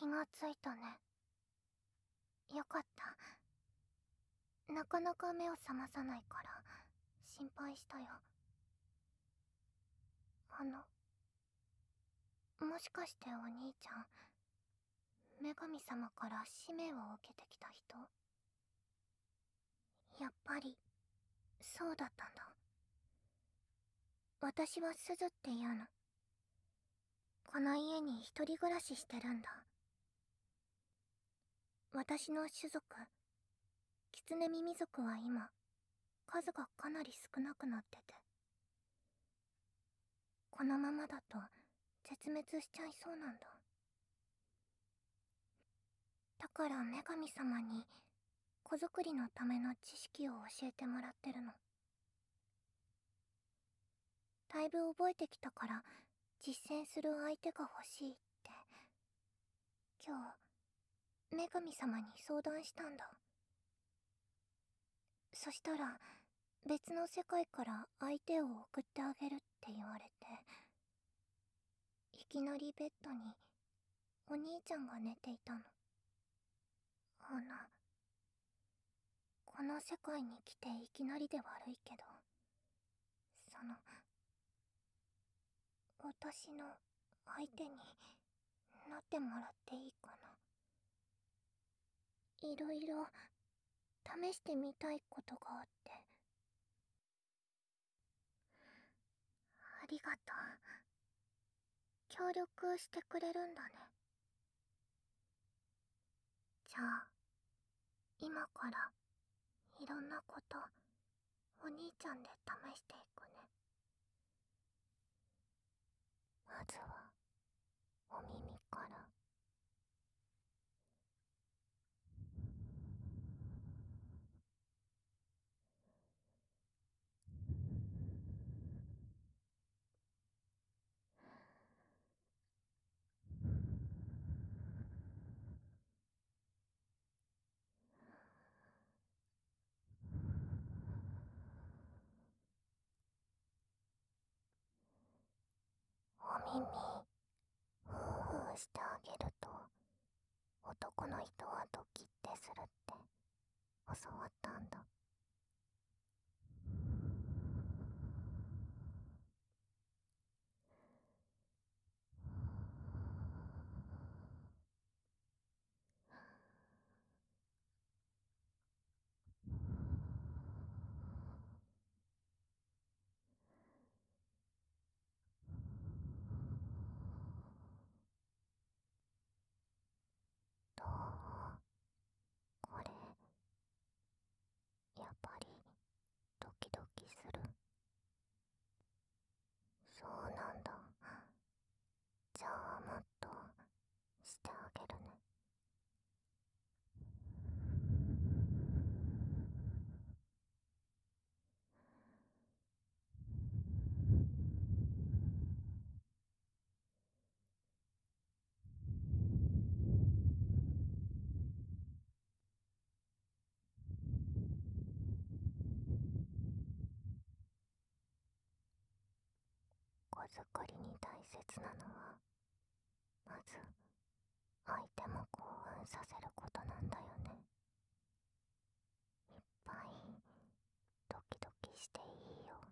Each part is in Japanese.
気がついたね。よかった。なかなか目を覚まさないから心配したよ。もしかしてお兄ちゃん、女神様から使命を受けてきた人？やっぱりそうだったんだ。私はすずっていうの。この家に一人暮らししてるんだ。私の種族、狐耳族は今、数がかなり少なくなってて。このままだと絶滅しちゃいそうなんだ。だから女神様に子作りのための知識を教えてもらってるの。だいぶ覚えてきたから実践する相手が欲しいって、今日女神様に相談したんだ。そしたら別の世界から相手を送ってあげるって言われて、いきなりベッドにお兄ちゃんが寝ていたの。この世界に来ていきなりで悪いけど、私の相手になってもらっていいかな。いろいろ試してみたいことがあって。ありがとう。協力してくれるんだね。じゃあ、今からいろんなことお兄ちゃんで試していくね。まずはお耳から。お耳ふうふうしてあげると男の人はドキッてするって教わったんだ。どう？これやっぱりドキドキする？そうなんだ。じゃあもっとしてあげるね。子作りに大切なのは、まず相手も興奮させることなんだよね。いっぱいドキドキしていいよ。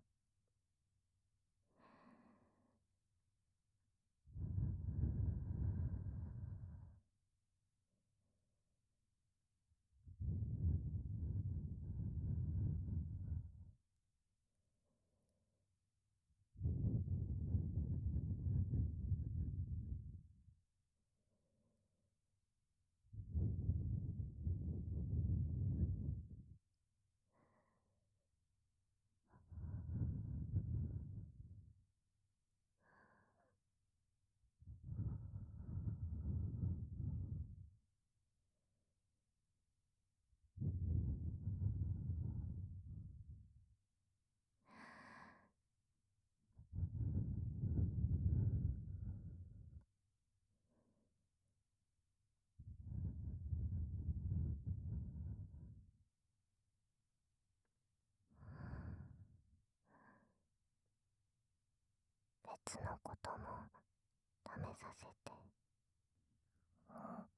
別のことも試させて。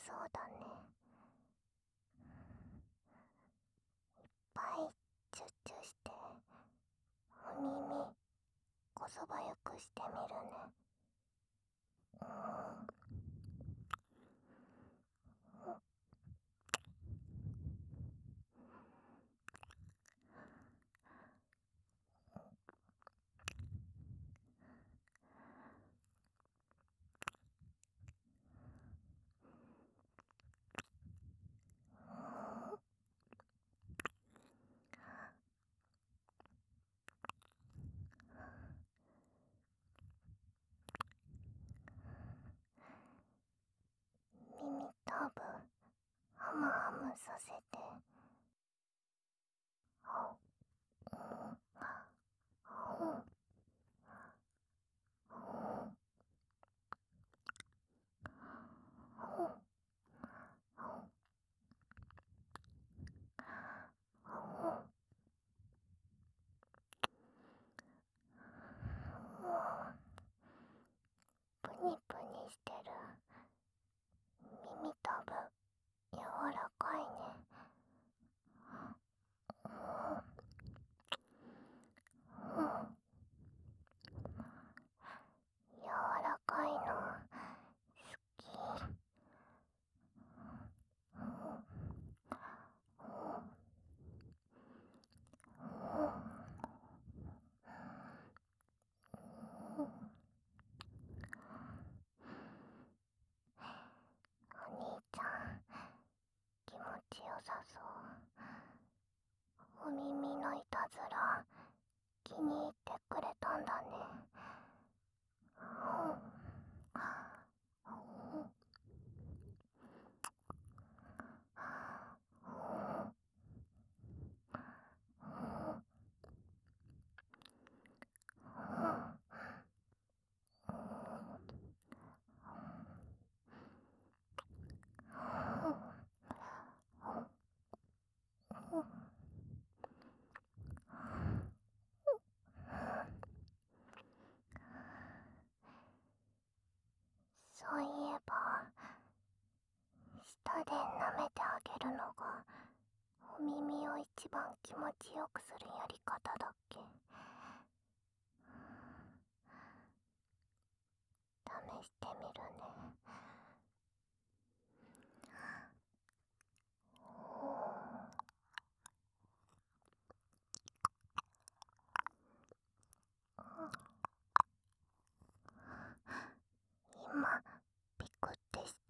そうだね。いっぱいチュッチュしてお耳こそばゆくしてみるね。耳たぶハムハムさせて、プニプニしてる。耳たぶ柔らかいね。柔らかいの好き。お兄ちゃん気持ちよさそう。お耳のいたずら気に入ってくれたんだね。そういえば舌で舐めてあげるのがお耳を一番気持ちよくするやり方だっけ。試してみるね。今ピクってした。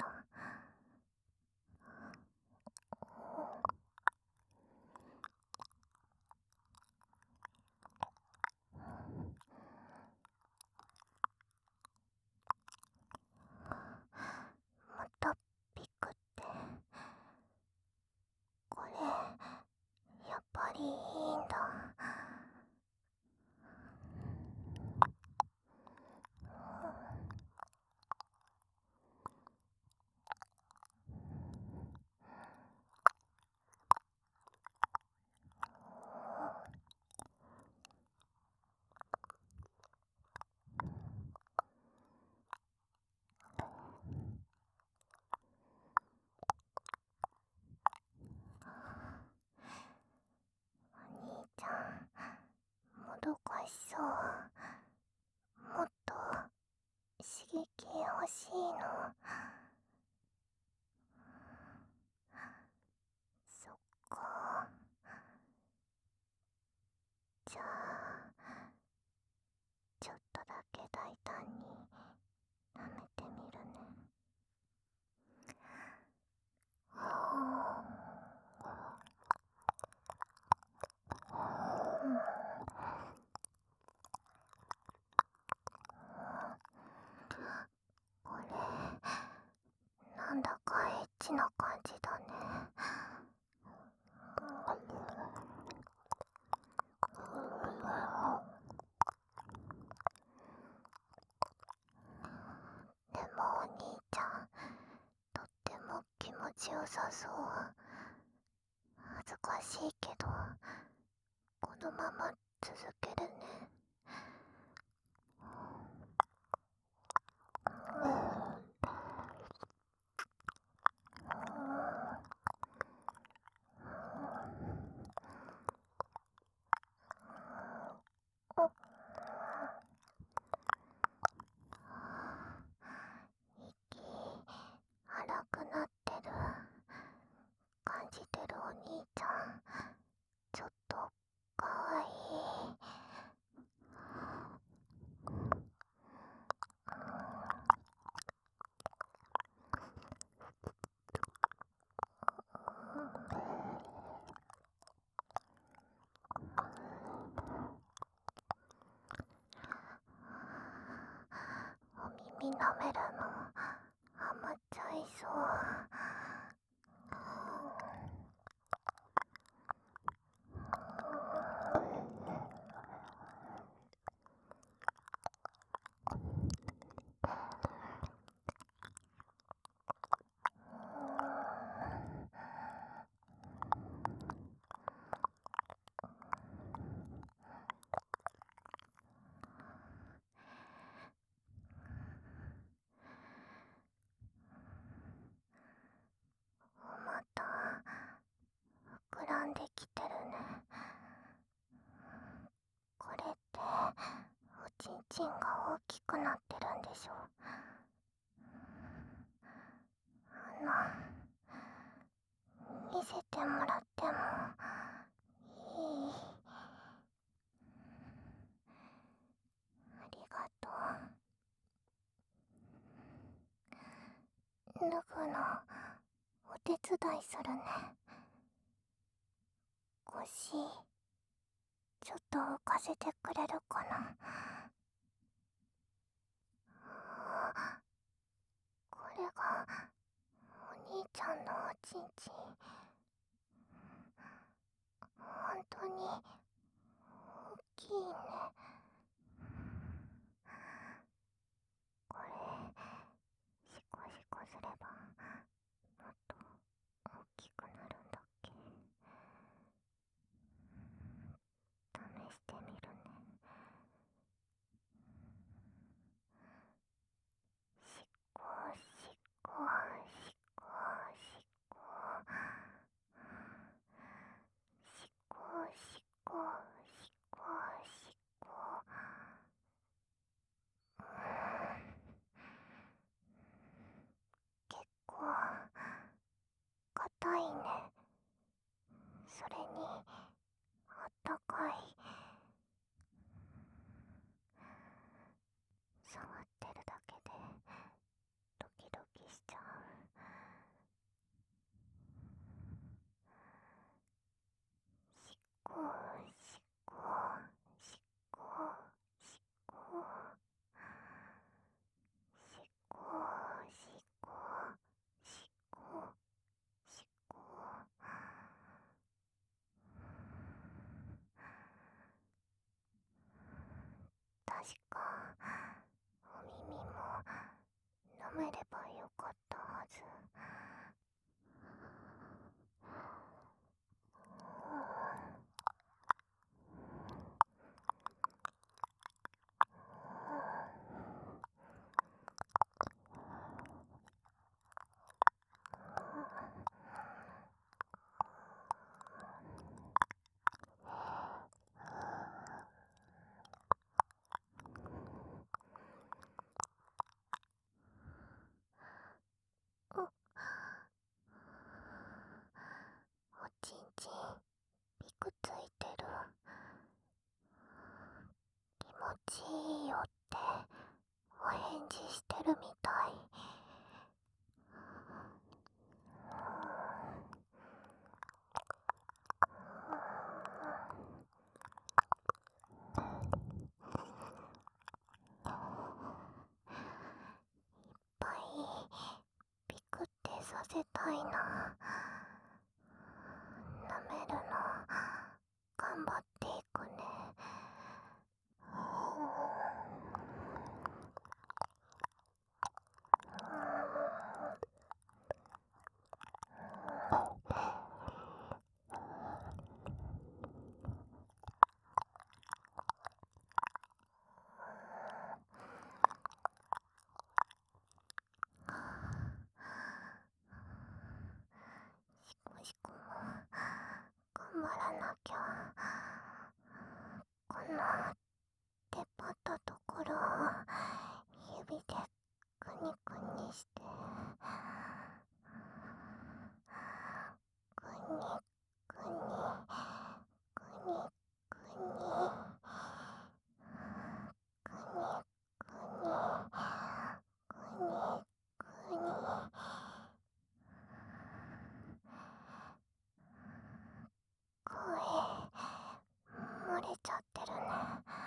またピクって。これやっぱりいいんだ。お兄ちゃんもどかしそう。もっと刺激欲しいの。そっか。じゃあちょっとだけ大胆に舐めてみるね。これなんだかエッチな感じだね。でもお兄ちゃんとっても気持ちよさそう。恥ずかしいけどこのまま続けるね。 舐めるのハマっちゃいそう。また膨らんできてるね。これっておちんちんが大きくなってるんでしょ。見せてもらってもいい？ありがとう。脱ぐのお手伝いするね。腰ちょっと浮かせてくれるかな。これがお兄ちゃんのおちんちん。本当に大きいね。これシコシコすればもっと大きくなるんだっけ。試してみるね。しこしこしこしこしこしこしこしこ。結構硬いね。それにあったかい。触ってるだけでドキドキしちゃう。しこしこしこしこしこしこしこしこ。確かお耳も舐めればよかったはず。おちんちんピクついてる。気持ちいいよってお返事してるみたい。いっぱいピクってさせたいな。舐めるの頑張っていくね。しこしこも頑張らなきゃ。この出っ張ったところを指でくにくにして、くにくにくにくにくにくにくに。声漏れちゃってるね。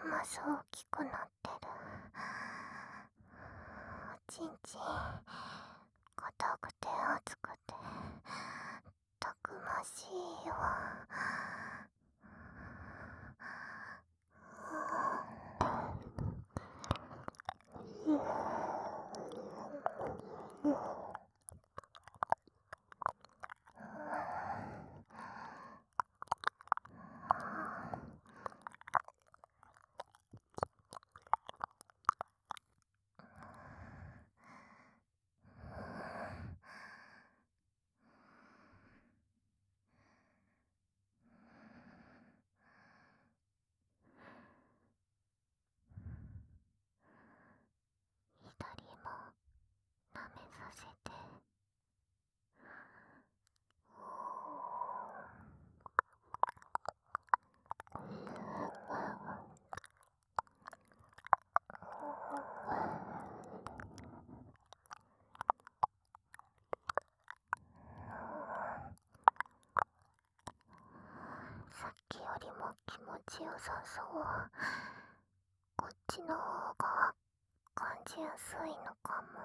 ます大きくなってる。おちんちん硬くて熱くてたくましいよ。左も舐めさせて。さっきよりも気持ちよさそう。こっちの方が感じやすいのかも。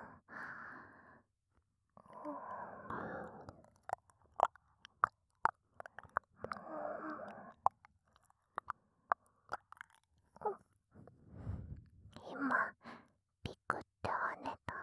今ピクって跳ねた。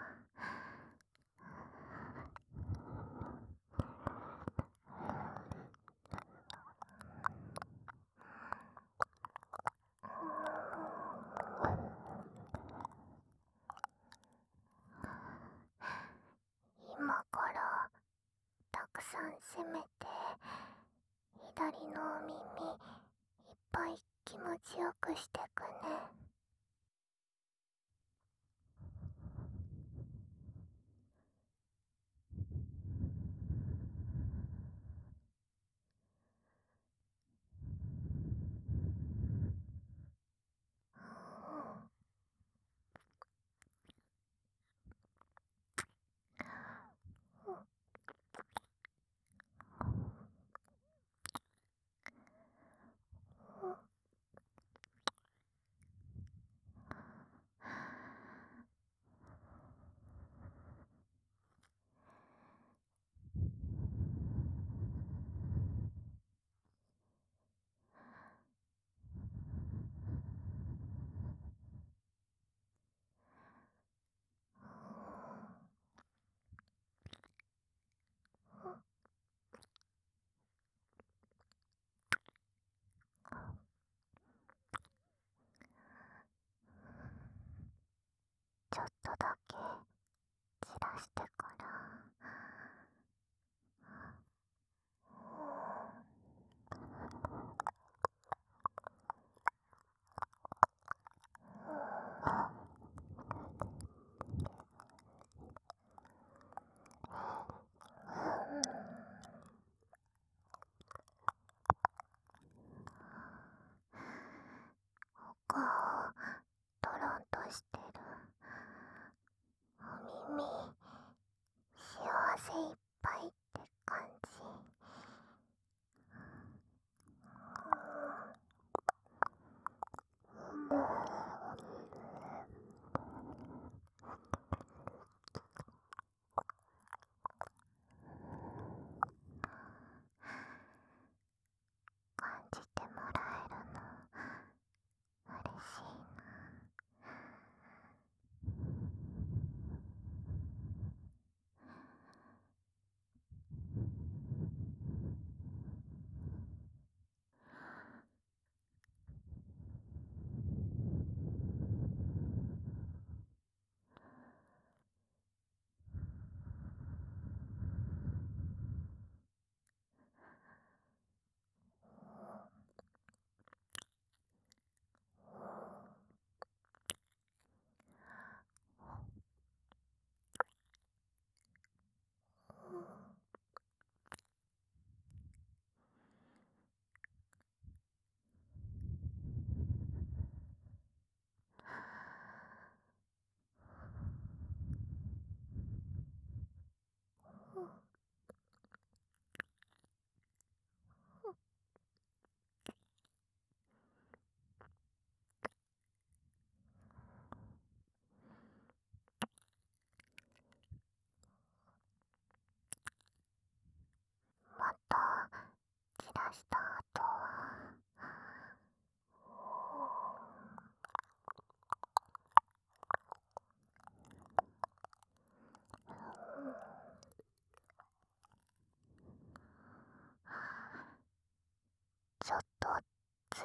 今からたくさん攻めて左のお耳いっぱい気持ちよくしてくね。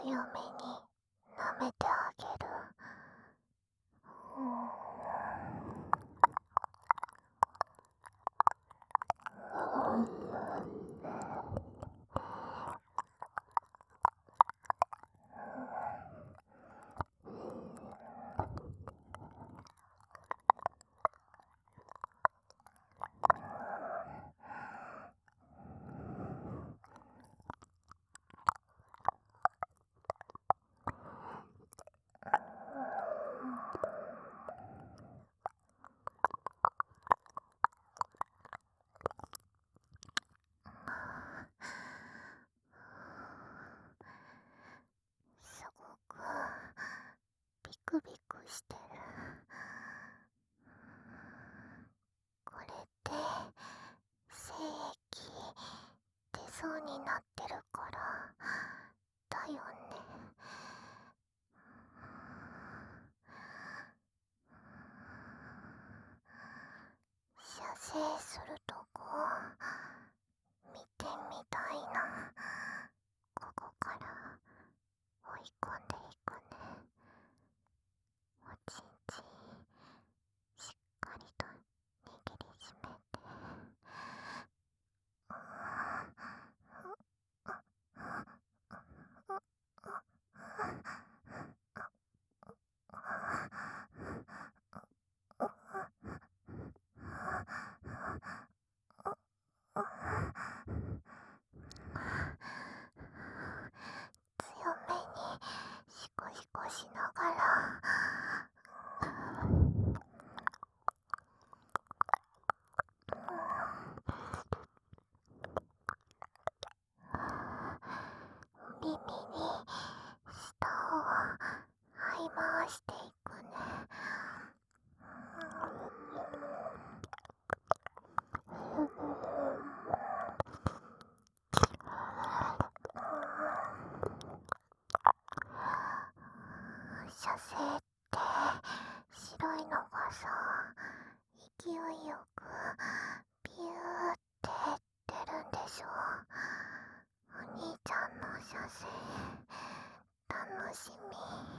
強めに舐めてあげる。すごくビクビクしてる。これって精液出そうになってるからだよね。射精するとこ見てみたいな。ここから追い込んでいくね。おちんちんしっかりと握りしめて。強めにシコシコしながら耳に舌を這い回していくね。射精って白いのがさ、勢いよくビューって出るんでしょ。お兄ちゃんの射精楽しみ。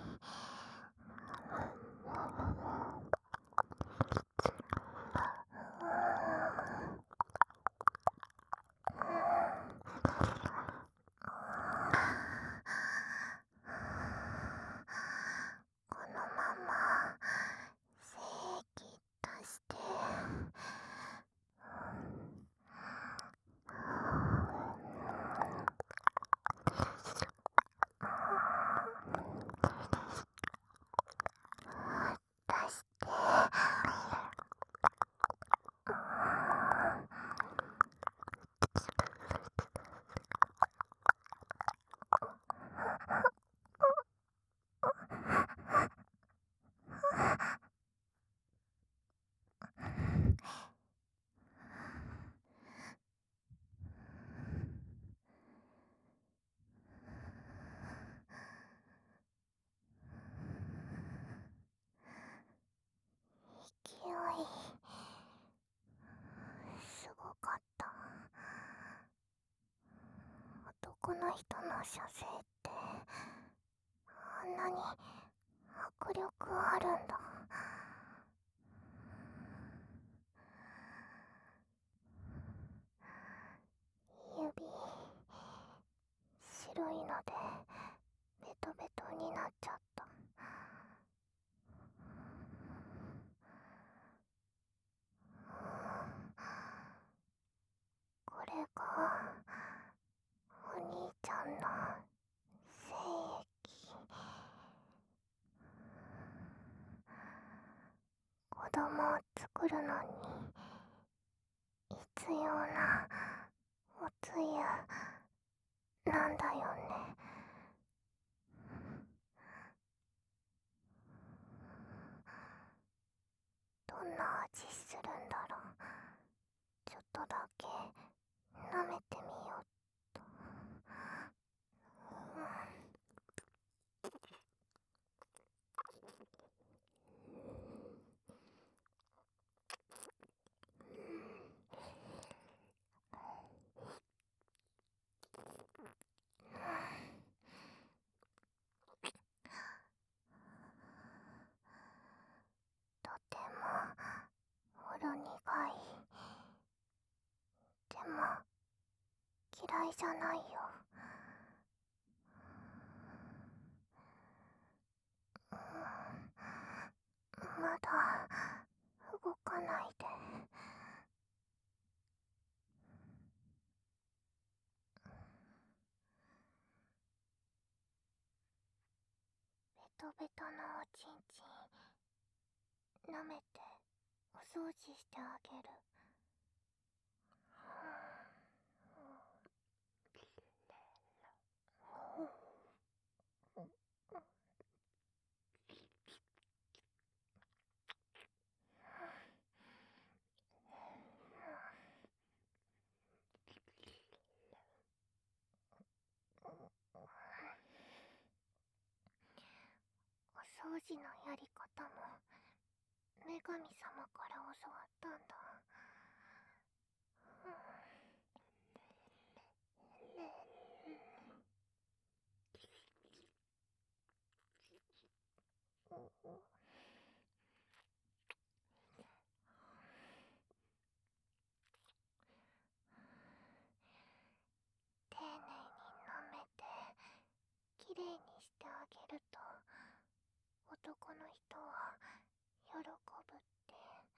このまま精液出して、出して、勢いすごかった。男の人の射精ってあんなに迫力あるんだ。指白いのでベトベトになっちゃった。これがお兄ちゃんの精液。子供を作るのに必要なおつゆなんだよね。どんな味するんだろう。ちょっとだけ舐めてみようっと。 態じゃないよ。まだ動かないで。ベトベトのおちんちん舐めてお掃除してあげる。お掃除のやり方も女神様から教わったんだ。丁寧に舐めてきれいにしてあげると男の人は喜ぶって。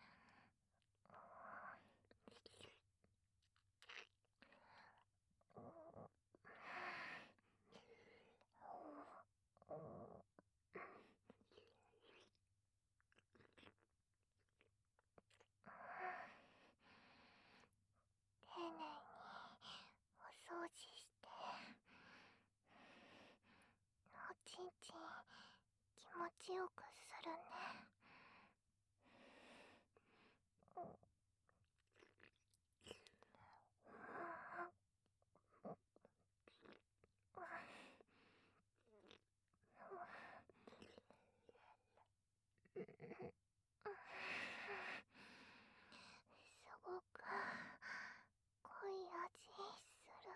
丁寧にお掃除しておちんちん気持ちよくするね。すごく濃い味する。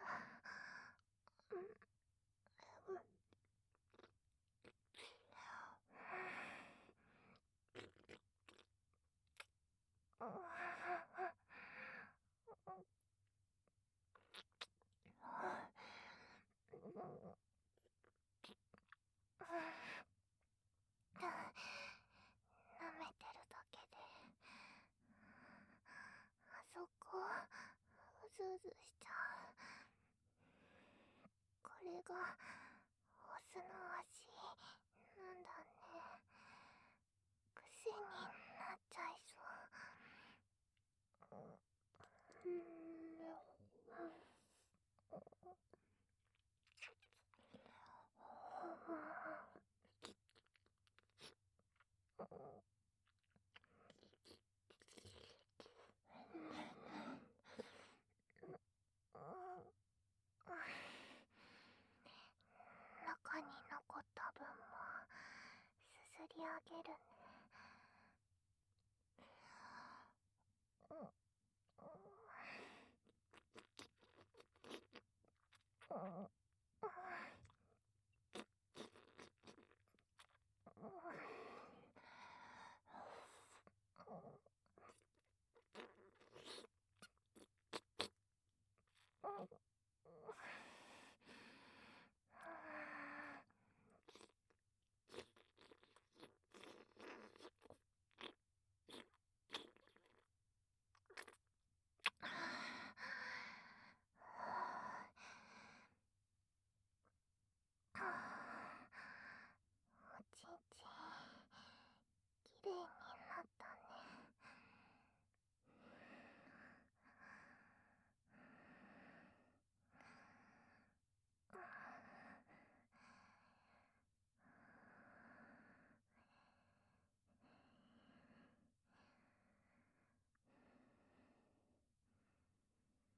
舐めてるだけであそこうずうずしちゃう。これがオスの足なんだね。癖になっちゃいそう。中に残った分もすすりあげるね。